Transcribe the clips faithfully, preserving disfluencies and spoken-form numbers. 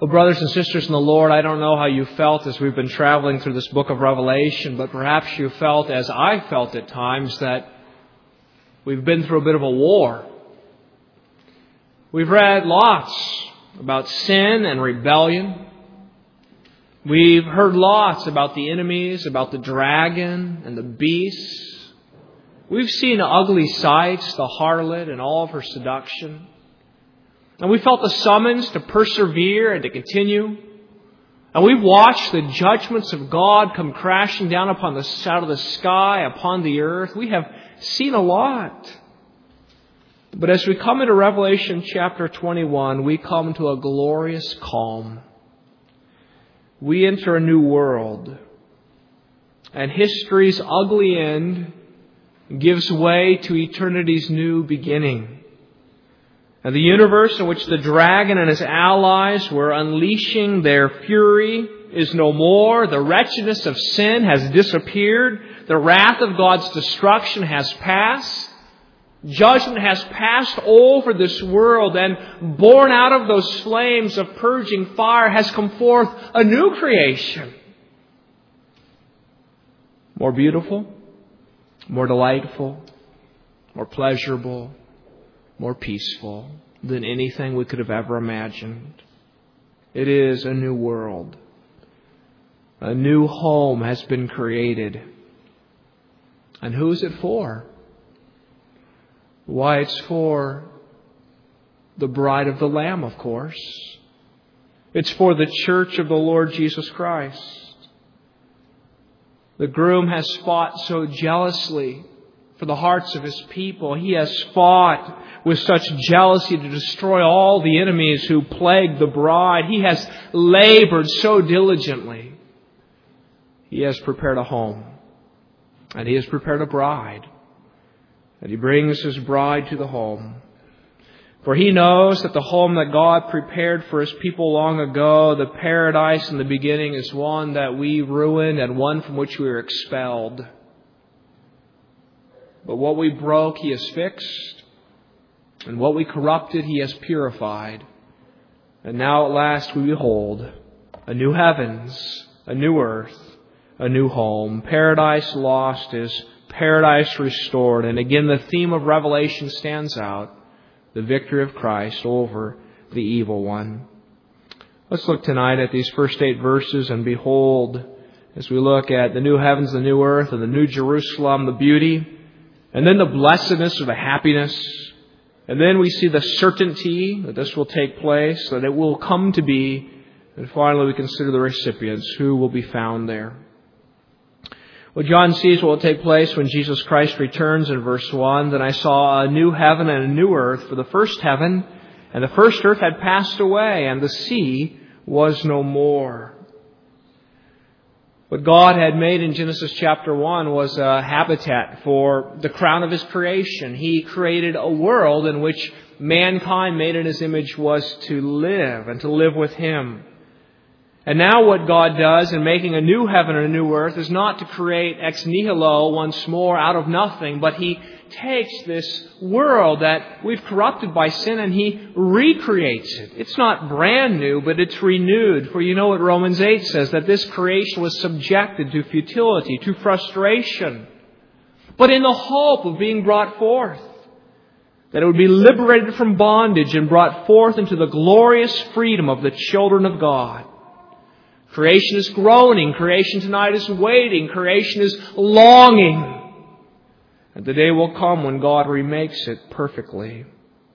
Well, brothers and sisters in the Lord, I don't know how you felt as we've been traveling through this book of Revelation, but perhaps you felt, as I felt at times, that we've been through a bit of a war. We've read lots about sin and rebellion. We've heard lots about the enemies, about the dragon and the beast. We've seen ugly sights, the harlot and all of her seduction. And we felt the summons to persevere and to continue. And we've watched the judgments of God come crashing down upon the out of the sky, upon the earth. We have seen a lot. But as we come into Revelation chapter twenty-one, we come to a glorious calm. We enter a new world. And history's ugly end gives way to eternity's new beginning. And the universe in which the dragon and his allies were unleashing their fury is no more. The wretchedness of sin has disappeared. The wrath of God's destruction has passed. Judgment has passed over this world, and born out of those flames of purging fire has come forth a new creation. More beautiful, more delightful, more pleasurable, more peaceful than anything we could have ever imagined. It is a new world. A new home has been created. And who is it for? Why, it's for the bride of the Lamb, of course. It's for the church of the Lord Jesus Christ. The groom has fought so jealously for the hearts of his people. He has fought with such jealousy to destroy all the enemies who plague the bride. He has labored so diligently. He has prepared a home. And He has prepared a bride. And He brings His bride to the home. For He knows that the home that God prepared for His people long ago, the paradise in the beginning, is one that we ruined and one from which we were expelled. But what we broke, He has fixed. And what we corrupted, He has purified. And now at last we behold a new heavens, a new earth, a new home. Paradise lost is paradise restored. And again, the theme of Revelation stands out. The victory of Christ over the evil one. Let's look tonight at these first eight verses and behold, as we look at the new heavens, the new earth, and the new Jerusalem, the beauty, and then the blessedness or the happiness. And then we see the certainty that this will take place, that it will come to be. And finally, we consider the recipients who will be found there. Well, John sees what will take place when Jesus Christ returns in verse one. Then I saw a new heaven and a new earth, for the first heaven and the first earth had passed away, and the sea was no more. What God had made in Genesis chapter one was a habitat for the crown of His creation. He created a world in which mankind made in His image was to live and to live with Him. And now what God does in making a new heaven and a new earth is not to create ex nihilo once more out of nothing, but He takes this world that we've corrupted by sin and He recreates it. It's not brand new, but it's renewed. For you know what Romans eight says, that this creation was subjected to futility, to frustration, but in the hope of being brought forth. That it would be liberated from bondage and brought forth into the glorious freedom of the children of God. Creation is groaning. Creation tonight is waiting. Creation is longing. And the day will come when God remakes it perfectly.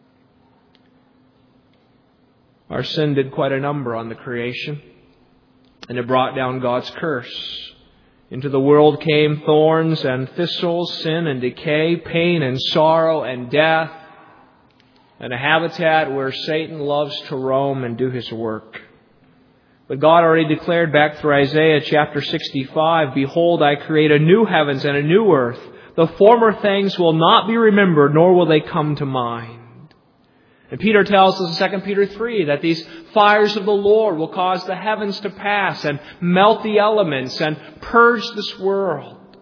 Our sin did quite a number on the creation. And it brought down God's curse. Into the world came thorns and thistles, sin and decay, pain and sorrow and death. And a habitat where Satan loves to roam and do his work. But God already declared back through Isaiah chapter sixty-five, behold, I create a new heavens and a new earth. The former things will not be remembered, nor will they come to mind. And Peter tells us in Second Peter three that these fires of the Lord will cause the heavens to pass and melt the elements and purge this world.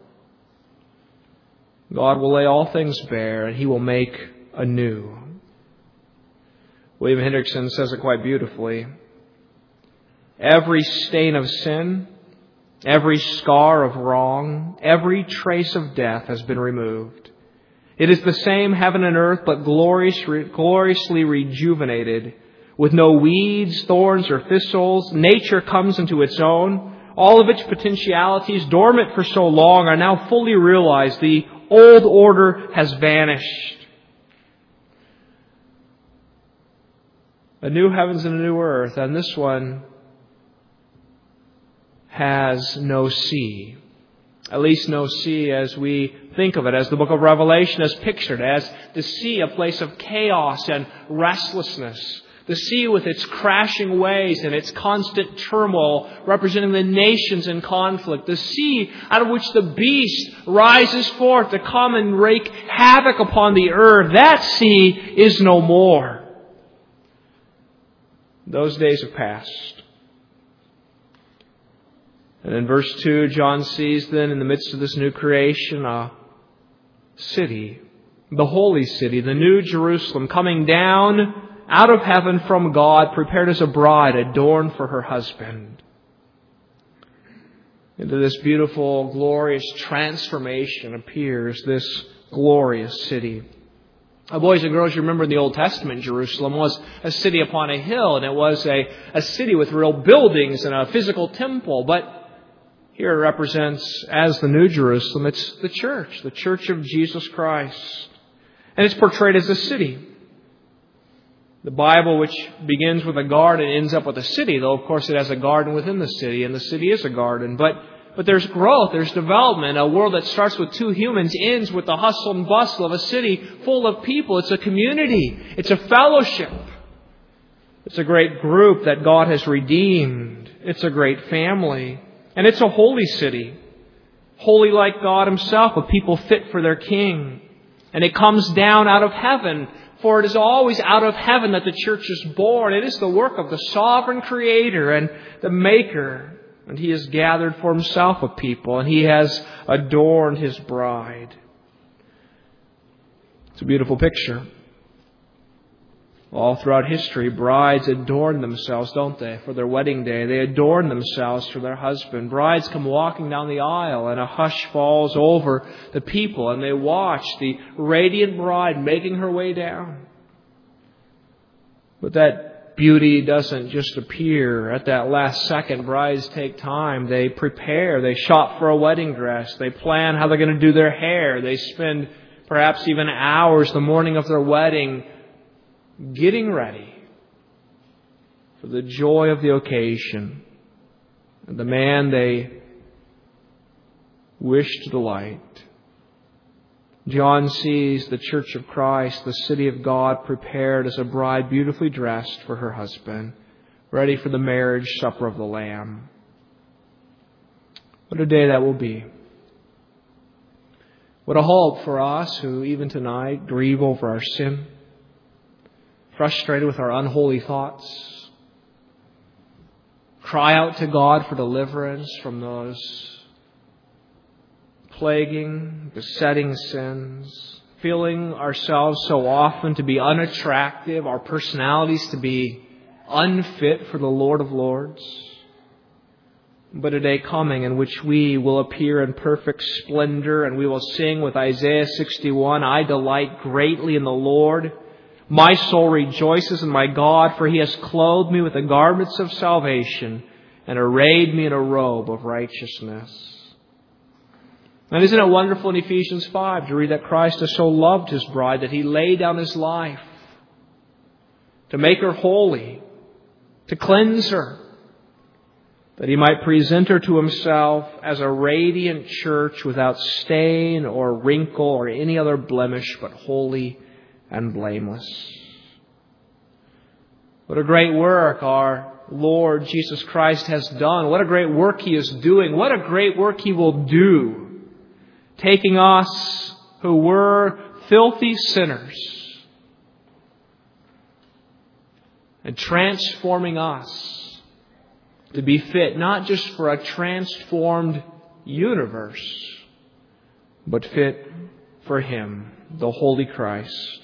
God will lay all things bare and He will make anew. William Hendrickson says it quite beautifully. Every stain of sin, every scar of wrong, every trace of death has been removed. It is the same heaven and earth, but glorious, gloriously rejuvenated, with no weeds, thorns, or thistles. Nature comes into its own. All of its potentialities, dormant for so long, are now fully realized. The old order has vanished. A new heavens and a new earth, and this one has no sea. At least no sea as we think of it, as the book of Revelation has pictured, as the sea, a place of chaos and restlessness. The sea with its crashing waves and its constant turmoil, representing the nations in conflict. The sea out of which the beast rises forth to come and wreak havoc upon the earth. That sea is no more. Those days have passed. And in verse two, John sees then in the midst of this new creation a city, the holy city, the new Jerusalem, coming down out of heaven from God, prepared as a bride adorned for her husband. Into this beautiful, glorious transformation appears this glorious city. Uh, boys and girls, you remember in the Old Testament, Jerusalem was a city upon a hill, and it was a, a city with real buildings and a physical temple. But here it represents, as the New Jerusalem, it's the church, the church of Jesus Christ. And it's portrayed as a city. The Bible, which begins with a garden, ends up with a city, though of course it has a garden within the city, and the city is a garden. But but there's growth, there's development. A world that starts with two humans ends with the hustle and bustle of a city full of people. It's a community. It's a fellowship. It's a great group that God has redeemed. It's a great family. And it's a holy city. Holy like God Himself, a people fit for their King. And it comes down out of heaven. For it is always out of heaven that the church is born. It is the work of the sovereign Creator and the Maker. And He has gathered for Himself a people. And He has adorned His bride. It's a beautiful picture. All throughout history, brides adorn themselves, don't they, for their wedding day. They adorn themselves for their husband. Brides come walking down the aisle, and a hush falls over the people, and they watch the radiant bride making her way down. But that beauty doesn't just appear at that last second. Brides take time. They prepare. They shop for a wedding dress. They plan how they're going to do their hair. They spend perhaps even hours the morning of their wedding getting ready for the joy of the occasion and the man they wish to delight. John sees the church of Christ, the city of God, prepared as a bride beautifully dressed for her husband, ready for the marriage supper of the Lamb. What a day that will be. What a hope for us who even tonight grieve over our sin, frustrated with our unholy thoughts, cry out to God for deliverance from those plaguing, besetting sins, feeling ourselves so often to be unattractive, our personalities to be unfit for the Lord of Lords. But a day coming in which we will appear in perfect splendor, and we will sing with Isaiah sixty-one, I delight greatly in the Lord. My soul rejoices in my God, for He has clothed me with the garments of salvation and arrayed me in a robe of righteousness. And isn't it wonderful in Ephesians five to read that Christ has so loved His bride that He laid down His life to make her holy, to cleanse her, that He might present her to Himself as a radiant church without stain or wrinkle or any other blemish, but holy and blameless. What a great work our Lord Jesus Christ has done. What a great work He is doing. What a great work He will do. Taking us who were filthy sinners and transforming us to be fit not just for a transformed universe, but fit for Him, the Holy Christ.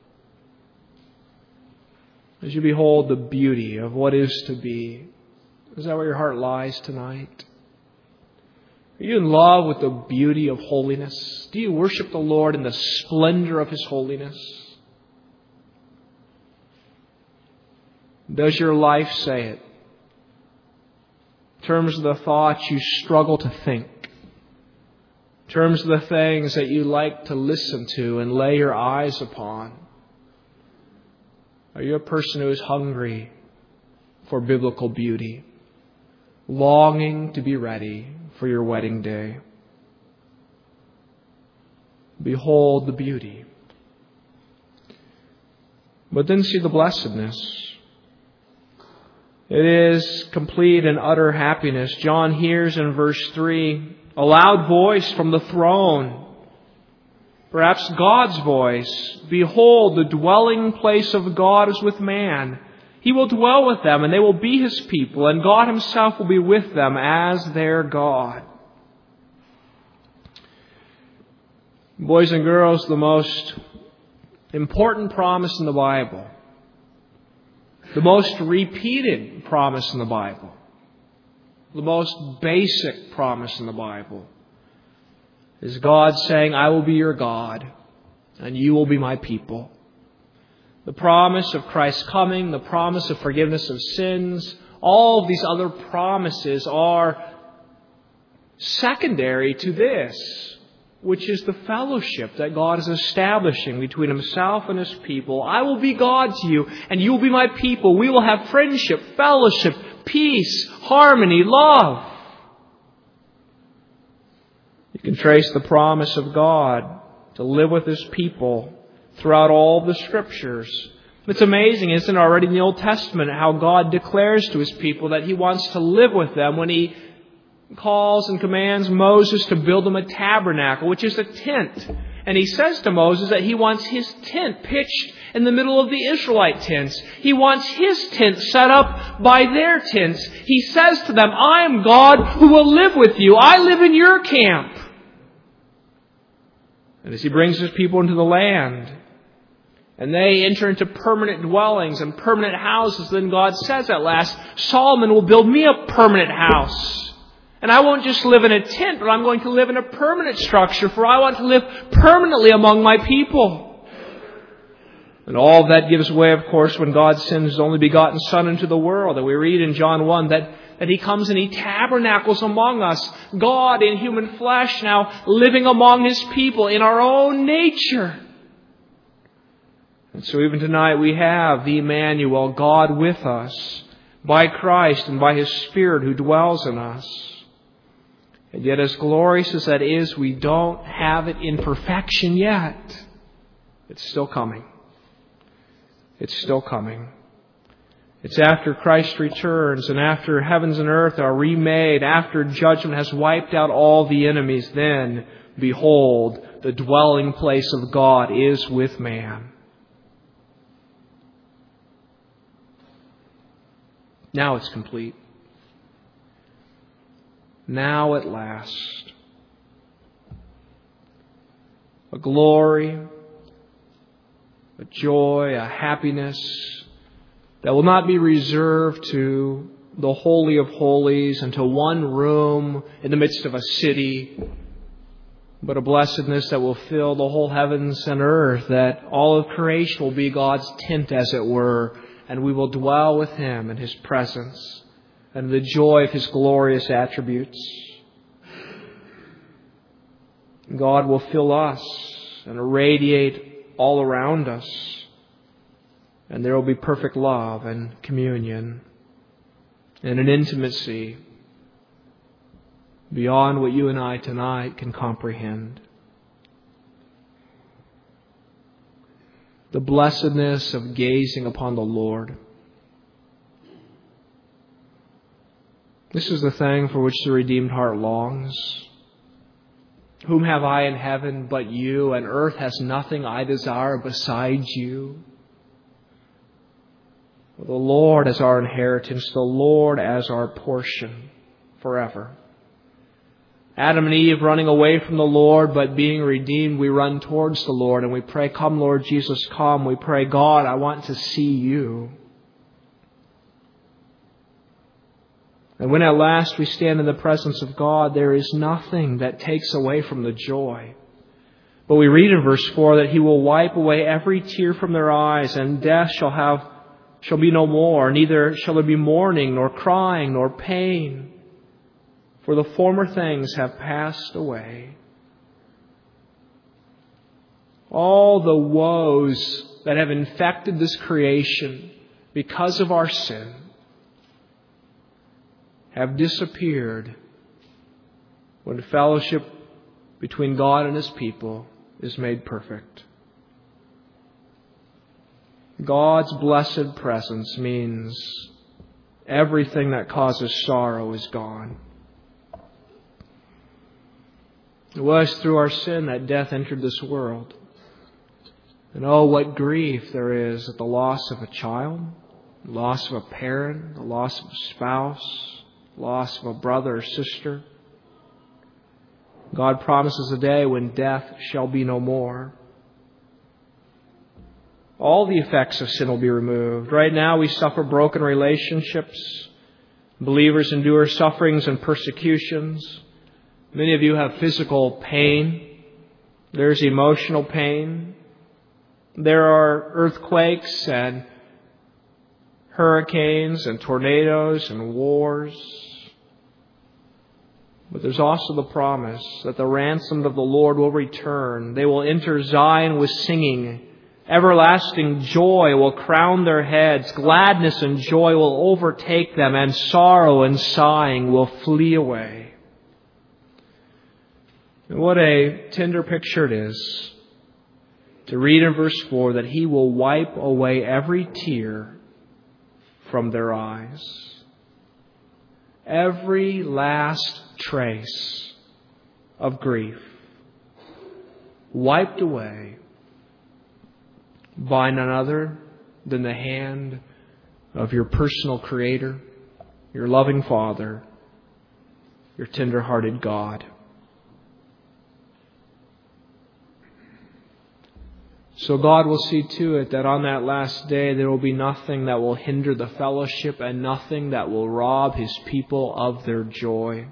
As you behold the beauty of what is to be, Is that where your heart lies tonight? Are you in love with the beauty of holiness? Do you worship the Lord in the splendor of His holiness? Does your life say it? In terms of the thoughts you struggle to think. In terms of the things that you like to listen to and lay your eyes upon. Are you a person who is hungry for biblical beauty? Longing to be ready for your wedding day? Behold the beauty. But then see the blessedness. It is complete and utter happiness. John hears in verse three a loud voice from the throne. Perhaps God's voice. Behold, the dwelling place of God is with man. He will dwell with them, and they will be His people, and God Himself will be with them as their God. Boys and girls, the most important promise in the Bible, the most repeated promise in the Bible, the most basic promise in the Bible, is God saying, I will be your God, and you will be my people. The promise of Christ's coming, the promise of forgiveness of sins, all of these other promises are secondary to this, which is the fellowship that God is establishing between Himself and His people. I will be God to you, and you will be my people. We will have friendship, fellowship, peace, harmony, love. You can trace the promise of God to live with His people throughout all the Scriptures. It's amazing, isn't it, already in the Old Testament, how God declares to His people that He wants to live with them when He calls and commands Moses to build them a tabernacle, which is a tent. And He says to Moses that He wants His tent pitched in the middle of the Israelite tents. He wants His tent set up by their tents. He says to them, I am God who will live with you. I live in your camp. And as He brings His people into the land, and they enter into permanent dwellings and permanent houses, then God says at last, Solomon will build me a permanent house. And I won't just live in a tent, but I'm going to live in a permanent structure, for I want to live permanently among my people. And all of that gives way, of course, when God sends His only begotten Son into the world. And we read in John one that, that He comes and He tabernacles among us. God in human flesh now living among His people in our own nature. And so even tonight we have the Emmanuel, God with us, by Christ and by His Spirit who dwells in us. And yet as glorious as that is, we don't have it in perfection yet. It's still coming. It's still coming. It's after Christ returns and after heavens and earth are remade, after judgment has wiped out all the enemies, then, behold, the dwelling place of God is with man. Now it's complete. Now at last. A glory, a joy, a happiness that will not be reserved to the Holy of Holies and to one room in the midst of a city, but a blessedness that will fill the whole heavens and earth, that all of creation will be God's tent, as it were, and we will dwell with Him in His presence and the joy of His glorious attributes. God will fill us and irradiate all around us, and there will be perfect love and communion and an intimacy beyond what you and I tonight can comprehend. The blessedness of gazing upon the Lord. This is the thing for which the redeemed heart longs. Whom have I in heaven but you, and earth has nothing I desire besides you. The Lord as our inheritance, the Lord as our portion forever. Adam and Eve running away from the Lord, but being redeemed, we run towards the Lord and we pray, come Lord Jesus, come. We pray, God, I want to see you. And when at last we stand in the presence of God, there is nothing that takes away from the joy. But we read in verse four that He will wipe away every tear from their eyes, and death shall have shall be no more, neither shall there be mourning, nor crying, nor pain, for the former things have passed away. All the woes that have infected this creation because of our sin have disappeared when fellowship between God and His people is made perfect. God's blessed presence means everything that causes sorrow is gone. It was through our sin that death entered this world. And oh, what grief there is at the loss of a child, the loss of a parent, the loss of a spouse, the loss of a brother or sister. God promises a day when death shall be no more. All the effects of sin will be removed. Right now we suffer broken relationships. Believers endure sufferings and persecutions. Many of you have physical pain. There's emotional pain. There are earthquakes and hurricanes and tornadoes and wars. But there's also the promise that the ransomed of the Lord will return. They will enter Zion with singing. Everlasting joy will crown their heads. Gladness and joy will overtake them, and sorrow and sighing will flee away. And what a tender picture it is to read in verse four that He will wipe away every tear from their eyes. Every last trace of grief wiped away by none other than the hand of your personal Creator, your loving Father, your tender-hearted God. So God will see to it that on that last day there will be nothing that will hinder the fellowship and nothing that will rob His people of their joy.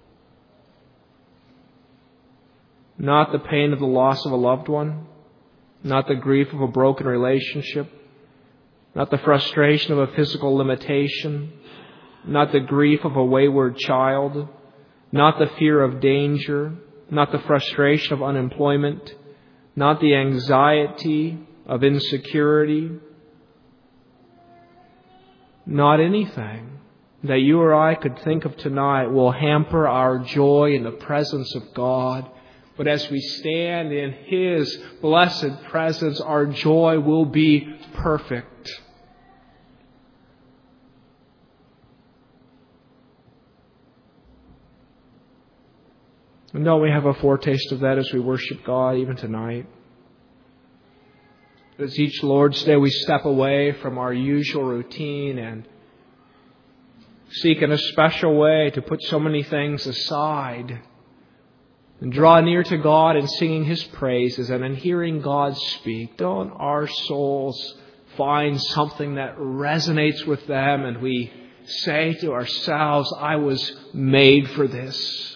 Not the pain of the loss of a loved one, not the grief of a broken relationship, not the frustration of a physical limitation, not the grief of a wayward child, not the fear of danger, not the frustration of unemployment, not the anxiety of insecurity, not anything that you or I could think of tonight will hamper our joy in the presence of God. But as we stand in His blessed presence, our joy will be perfect. And don't we have a foretaste of that as we worship God even tonight? As each Lord's Day we step away from our usual routine and seek in a special way to put so many things aside and draw near to God in singing His praises and in hearing God speak. Don't our souls find something that resonates with them and we say to ourselves, I was made for this.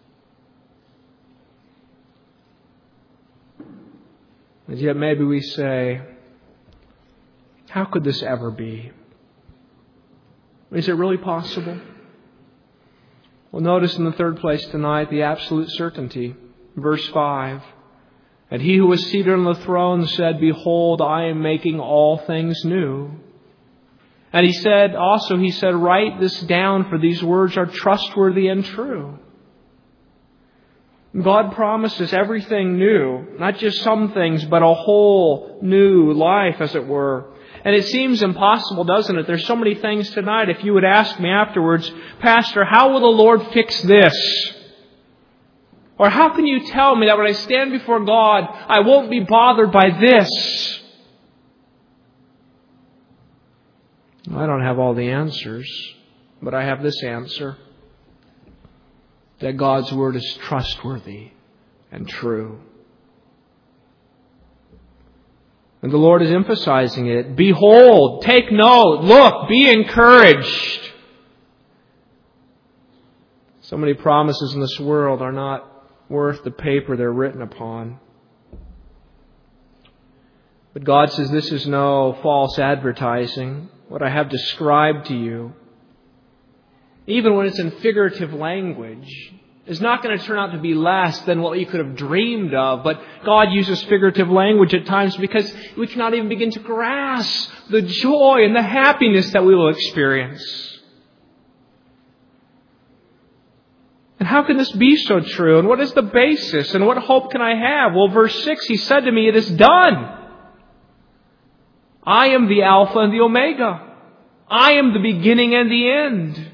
And yet maybe we say, how could this ever be? Is it really possible? Well, notice in the third place tonight the absolute certainty. Verse five. And He who was seated on the throne said, Behold, I am making all things new. And He said, also He said, write this down, for these words are trustworthy and true. God promises everything new, not just some things, but a whole new life, as it were. And it seems impossible, doesn't it? There's so many things tonight. If you would ask me afterwards, Pastor, how will the Lord fix this? Or how can you tell me that when I stand before God, I won't be bothered by this? I don't have all the answers, but I have this answer. That God's Word is trustworthy and true. And the Lord is emphasizing it. Behold, take note, look, be encouraged. So many promises in this world are not worth the paper they're written upon. But God says this is no false advertising. What I have described to you, even when it's in figurative language, is not going to turn out to be less than what you could have dreamed of. But God uses figurative language at times because we cannot even begin to grasp the joy and the happiness that we will experience. And how can this be so true? And what is the basis? And what hope can I have? Well, verse six, He said to me, it is done. I am the Alpha and the Omega. I am the beginning and the end.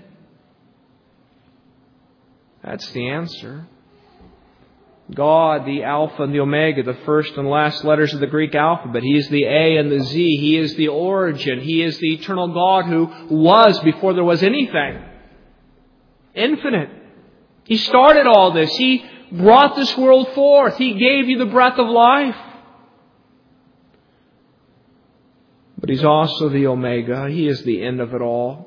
That's the answer. God, the Alpha and the Omega, the first and last letters of the Greek alphabet. He is the A and the Z. He is the origin. He is the eternal God who was before there was anything. Infinite. He started all this. He brought this world forth. He gave you the breath of life. But He's also the Omega. He is the end of it all.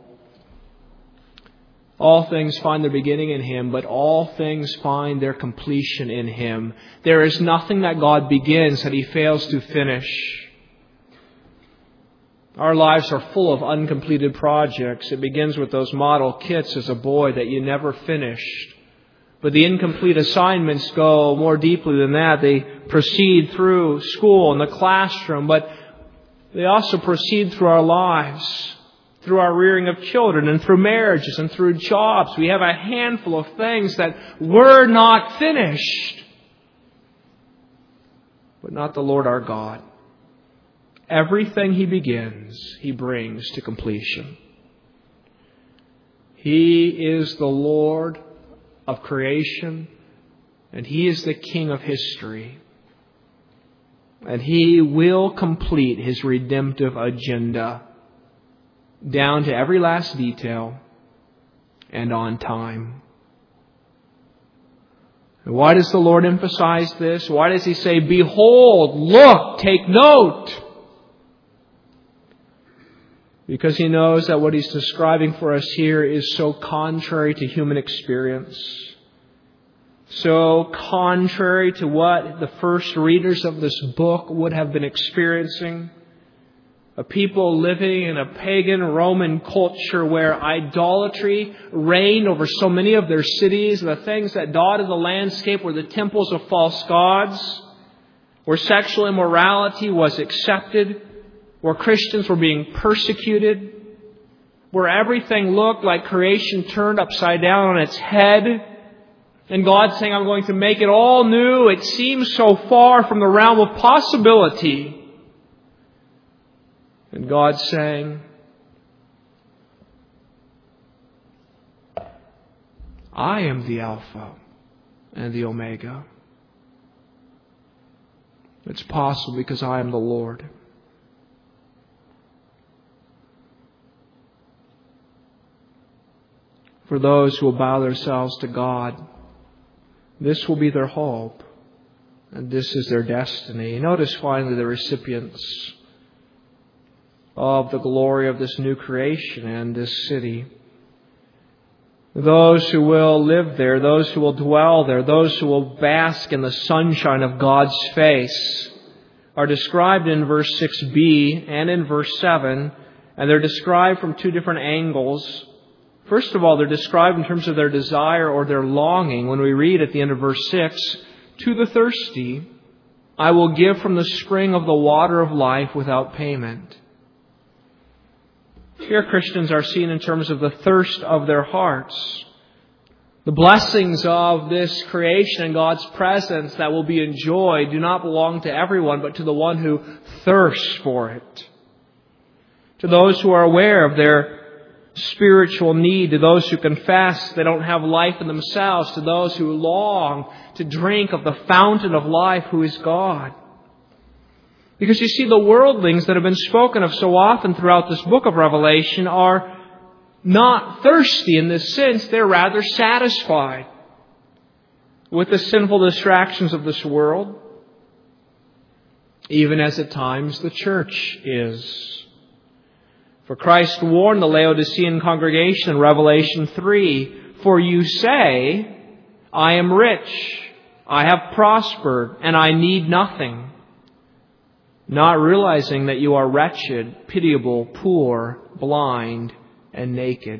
All things find their beginning in Him, but all things find their completion in Him. There is nothing that God begins that He fails to finish. Our lives are full of uncompleted projects. It begins with those model kits as a boy that you never finished. But the incomplete assignments go more deeply than that. They proceed through school and the classroom, but they also proceed through our lives, through our rearing of children and through marriages and through jobs. We have a handful of things that were not finished. But not the Lord our God. Everything He begins, He brings to completion. He is the Lord of creation, and He is the King of history. And He will complete His redemptive agenda down to every last detail and on time. And why does the Lord emphasize this? Why does He say, behold, look, take note? Because He knows that what He's describing for us here is so contrary to human experience. So contrary to what the first readers of this book would have been experiencing. A people living in a pagan Roman culture where idolatry reigned over so many of their cities. The things that dotted the landscape were the temples of false gods. Where sexual immorality was accepted. Where Christians were being persecuted. Where everything looked like creation turned upside down on its head. And God saying, I'm going to make it all new. It seems so far from the realm of possibility. And God saying, I am the Alpha and the Omega. It's possible because I am the Lord. For those who will bow themselves to God, this will be their hope, and this is their destiny. Notice finally the recipients of the glory of this new creation and this city. Those who will live there, those who will dwell there, those who will bask in the sunshine of God's face are described in verse six b and in verse seven, and they're described from two different angles. First of all, they're described in terms of their desire or their longing. When we read at the end of verse six, to the thirsty, I will give from the spring of the water of life without payment. Here Christians are seen in terms of the thirst of their hearts. The blessings of this creation and God's presence that will be enjoyed do not belong to everyone, but to the one who thirsts for it. To those who are aware of their spiritual need, to those who confess they don't have life in themselves, to those who long to drink of the fountain of life who is God. Because you see, the worldlings that have been spoken of so often throughout this book of Revelation are not thirsty in this sense. They're rather satisfied with the sinful distractions of this world, even as at times the church is. For Christ warned the Laodicean congregation in Revelation three, For you say, I am rich, I have prospered, and I need nothing, not realizing that you are wretched, pitiable, poor, blind, and naked.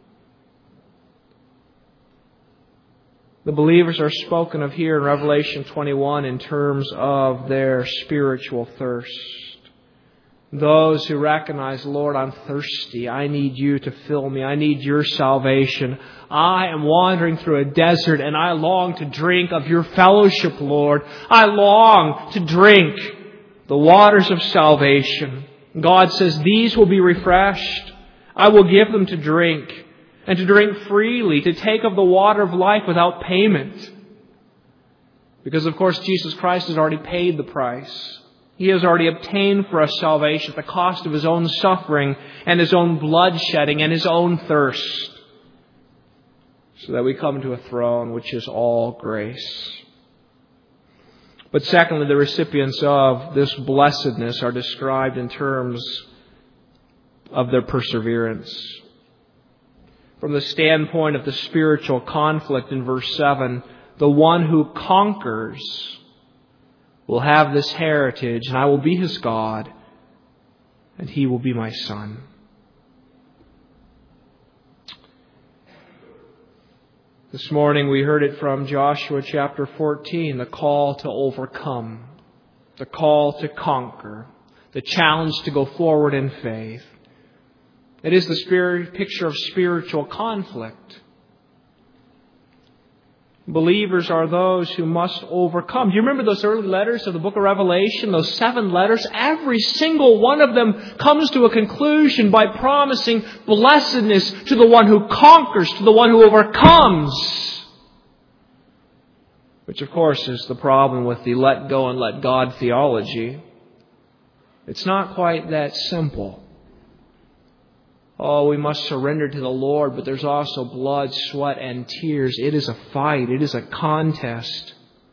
The believers are spoken of here in Revelation twenty-one in terms of their spiritual thirst. Those who recognize, Lord, I'm thirsty. I need you to fill me. I need your salvation. I am wandering through a desert and I long to drink of your fellowship, Lord. I long to drink the waters of salvation. God says, these will be refreshed. I will give them to drink, and to drink freely, to take of the water of life without payment. Because, of course, Jesus Christ has already paid the price. He has already obtained for us salvation at the cost of His own suffering and His own blood shedding and His own thirst, so that we come to a throne which is all grace. But secondly, the recipients of this blessedness are described in terms of their perseverance. From the standpoint of the spiritual conflict in verse seven, the one who conquers will have this heritage, and I will be his God, and he will be my son. This morning we heard it from Joshua chapter fourteen, the call to overcome, the call to conquer, the challenge to go forward in faith. It is the spirit, picture of spiritual conflict. Believers are those who must overcome. Do you remember those early letters of the book of Revelation? Those seven letters? Every single one of them comes to a conclusion by promising blessedness to the one who conquers, to the one who overcomes. Which, of course, is the problem with the let go and let God theology. It's not quite that simple. Oh, we must surrender to the Lord, but there's also blood, sweat, and tears. It is a fight. It is a contest.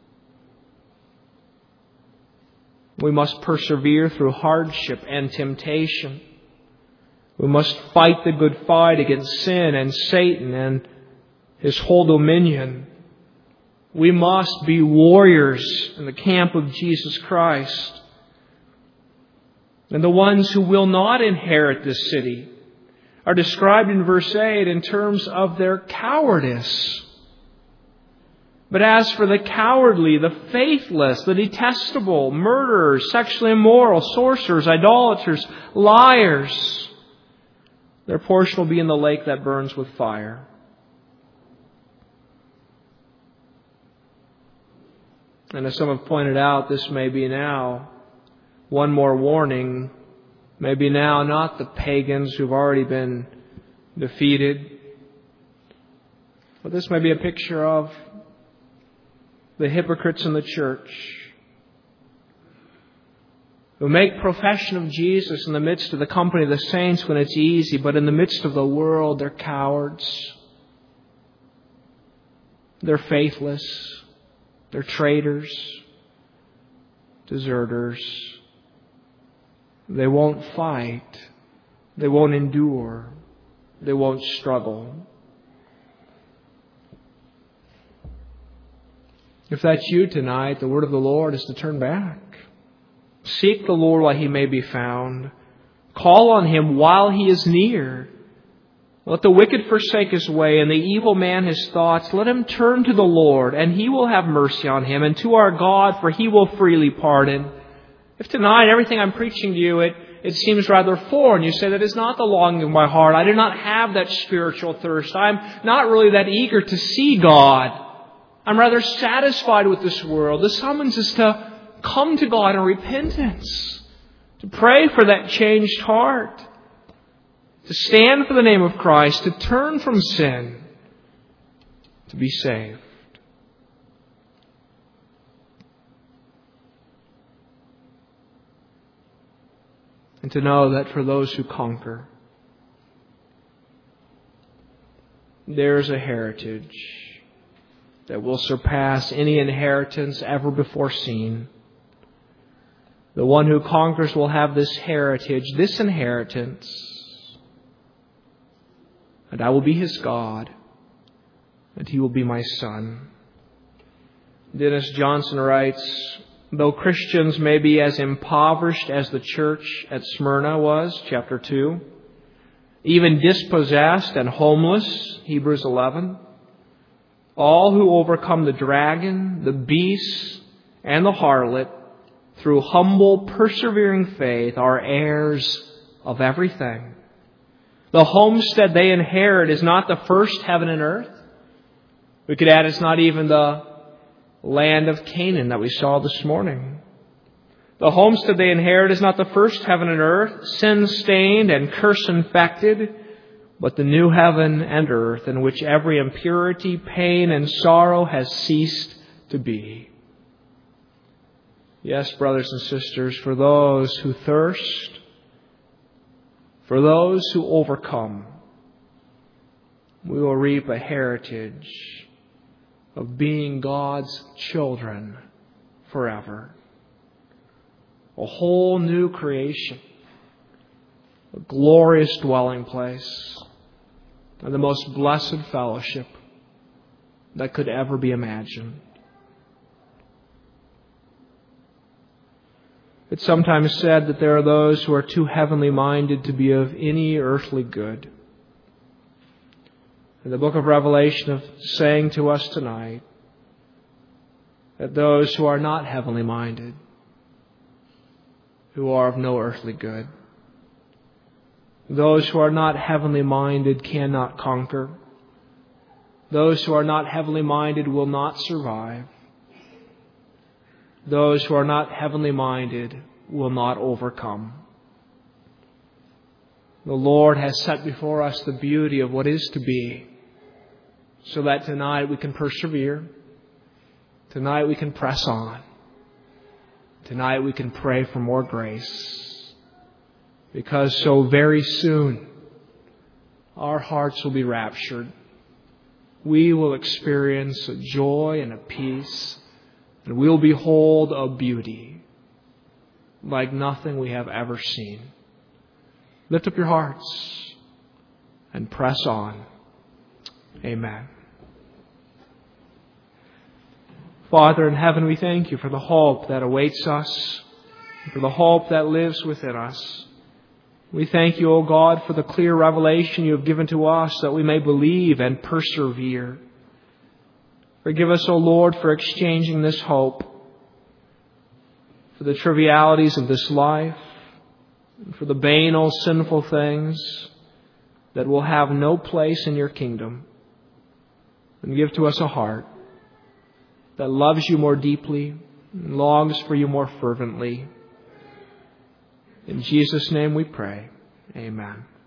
We must persevere through hardship and temptation. We must fight the good fight against sin and Satan and his whole dominion. We must be warriors in the camp of Jesus Christ. And the ones who will not inherit this city are described in verse eight in terms of their cowardice. But as for the cowardly, the faithless, the detestable, murderers, sexually immoral, sorcerers, idolaters, liars, their portion will be in the lake that burns with fire. And as some have pointed out, this may be now one more warning. Maybe now not the pagans who've already been defeated, but this may be a picture of the hypocrites in the church who make profession of Jesus in the midst of the company of the saints when it's easy, but in the midst of the world they're cowards, they're faithless, they're traitors, deserters. They won't fight. They won't endure. They won't struggle. If that's you tonight, the word of the Lord is to turn back. Seek the Lord while He may be found. Call on Him while He is near. Let the wicked forsake his way and the evil man his thoughts. Let him turn to the Lord, and He will have mercy on him, and to our God, for He will freely pardon. If tonight everything I'm preaching to you, it, it seems rather foreign, you say that is not the longing of my heart. I do not have that spiritual thirst. I'm not really that eager to see God. I'm rather satisfied with this world. The summons is to come to God in repentance, to pray for that changed heart, to stand for the name of Christ, to turn from sin, to be saved. And to know that for those who conquer, there is a heritage that will surpass any inheritance ever before seen. The one who conquers will have this heritage, this inheritance, and I will be his God, and he will be my son. Dennis Johnson writes, though Christians may be as impoverished as the church at Smyrna was, chapter two, even dispossessed and homeless, Hebrews eleven, all who overcome the dragon, the beast, and the harlot through humble, persevering faith are heirs of everything. The homestead they inherit is not the first heaven and earth. We could add it's not even the land of Canaan that we saw this morning. The homestead they inherit is not the first heaven and earth, sin-stained and curse-infected, but the new heaven and earth in which every impurity, pain, and sorrow has ceased to be. Yes, brothers and sisters, for those who thirst, for those who overcome, we will reap a heritage of being God's children forever. A whole new creation, a glorious dwelling place, and the most blessed fellowship that could ever be imagined. It's sometimes said that there are those who are too heavenly minded to be of any earthly good. And the book of Revelation is saying to us tonight that those who are not heavenly minded, who are of no earthly good, those who are not heavenly minded cannot conquer. Those who are not heavenly minded will not survive. Those who are not heavenly minded will not overcome. The Lord has set before us the beauty of what is to be, so that tonight we can persevere. Tonight we can press on. Tonight we can pray for more grace. Because so very soon our hearts will be raptured. We will experience a joy and a peace, and we'll behold a beauty like nothing we have ever seen. Lift up your hearts and press on. Amen. Father in heaven, we thank you for the hope that awaits us, for the hope that lives within us. We thank you, O God, for the clear revelation you have given to us that we may believe and persevere. Forgive us, O Lord, for exchanging this hope for the trivialities of this life, for the banal, sinful things that will have no place in your kingdom. And give to us a heart that loves you more deeply and longs for you more fervently. In Jesus' name we pray. Amen.